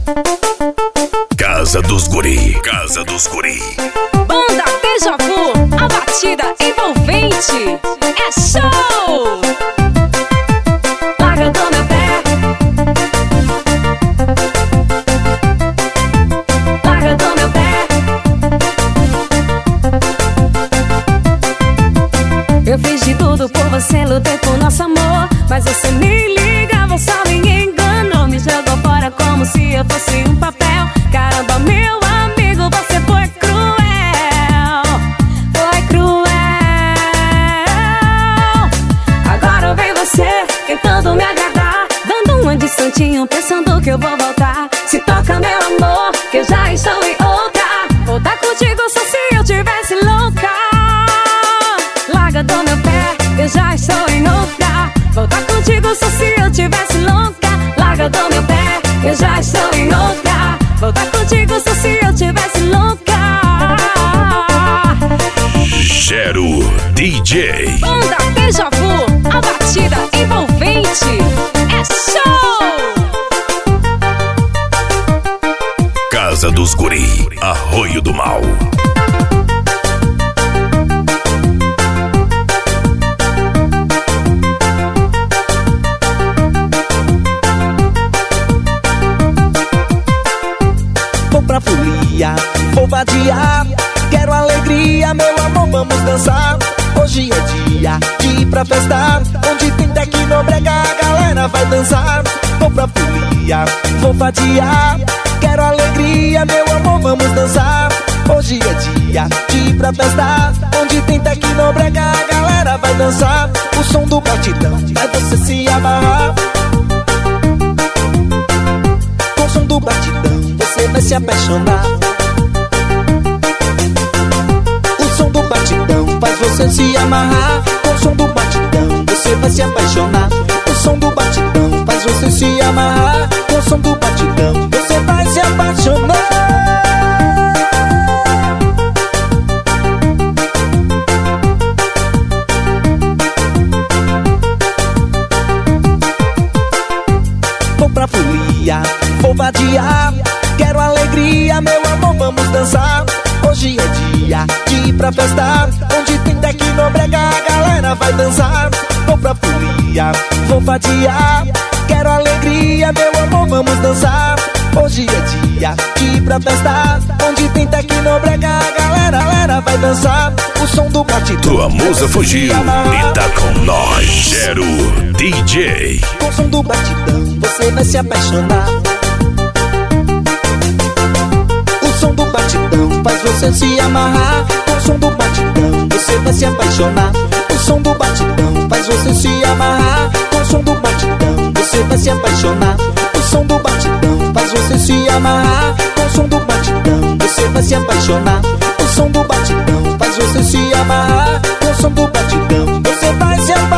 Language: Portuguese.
Casa dos Guri. Casa dos Guri. Banda Deja Vu, a batida envolvente. É show! Larga do meu pé. Larga do meu pé. Eu fiz de tudo por você, lutei por nosso amor, mas você nem liga, você só me enganou. Me jogou fora como se eu fosse um papel. Caramba, meu amigo, você foi cruel. Foi cruel. Agora vem você tentando me agradar, dando uma de santinho, pensando que eu vou voltar. Se toca, meu amor, que eu já estou em outra. Voltar contigo só se eu tivesse louca. Larga do meu pé, eu já estou em outra. Voltar contigo só se eu tivesse louca. Larga do meu pé, eu já estou em outra. Voltar contigo só se eu tivesse louca. Gero DJ. Banda Deja Vu, a batida envolvente. É show! Casa dos Guri, Arroio do Mal. Vou pra folia, vou vadiar. Quero alegria, meu amor, vamos dançar. Hoje é dia de ir pra festa, onde tem tecnobrega, a galera vai dançar. Vou pra folia, vou vadiar. Quero alegria, meu amor, vamos dançar. Hoje é dia de ir pra festa, onde tem tecnobrega, a galera vai dançar. O som do batidão vai você se amarrar. Com o som do batidão você vai se apaixonar. O som do batidão faz você se amarrar. Com o som do batidão você vai se apaixonar. O som do batidão faz você se amarrar. Com o som do batidão você vai se apaixonar. Vou pra folia, vou vadiar. Quero alegria, meu amor, vamos dançar. Hoje é dia de ir pra festa, onde tem tecnobrega, a galera vai dançar. Vou pra folia, vou vadiar. Quero alegria, meu amor, vamos dançar. Hoje é dia de ir pra festa, onde tem tecnobrega, a galera vai dançar. O som do batidão. Tua musa fugiu e tá com nós. Gero DJ. Com o som do batidão você vai se apaixonar. O som do batidão faz você se amarrar. Com o som do batidão você vai se apaixonar. O som do batidão faz você se amarrar. Com o som do batidão você vai se apaixonar. O som do batidão faz você se amarrar. Com o som do batidão você vai se apaixonar. O som do batidão faz você se amarrar. Com o som do batidão você vai se apaixonar.